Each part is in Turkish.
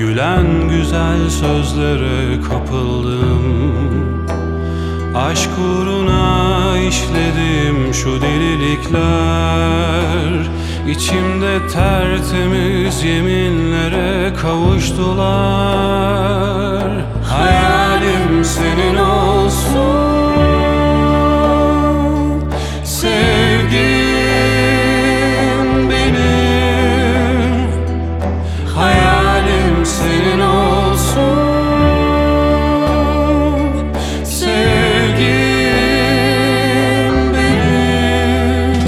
gülen güzel sözlere kapıldım. Aşk uğruna işledim şu delilikler, İçimde tertemiz yeminlere kavuştular. Hayalim senin olsun, sevgim benim. Hayalim senin olsun, sevgim benim.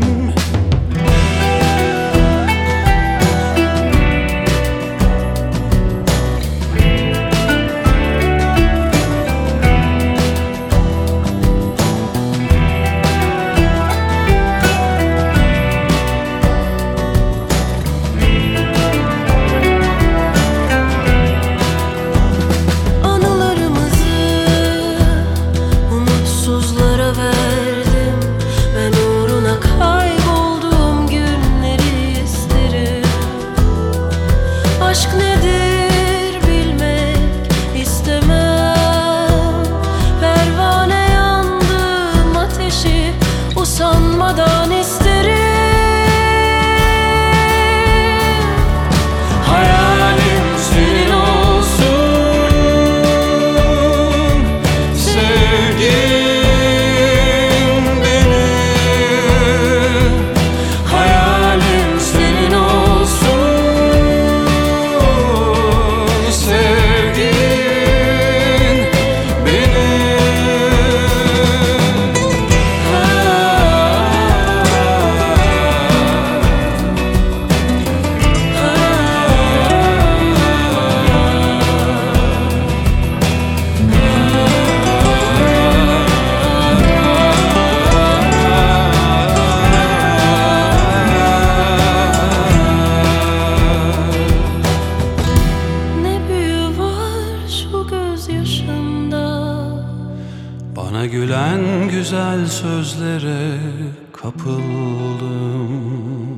Aşk nedir bilmek istemem. Pervane yandım ateşi usanmadan isterim. Hayalim senin olsun, sevgim benim. Hayalim senin olsun, bana gülen güzel sözlere kapıldım.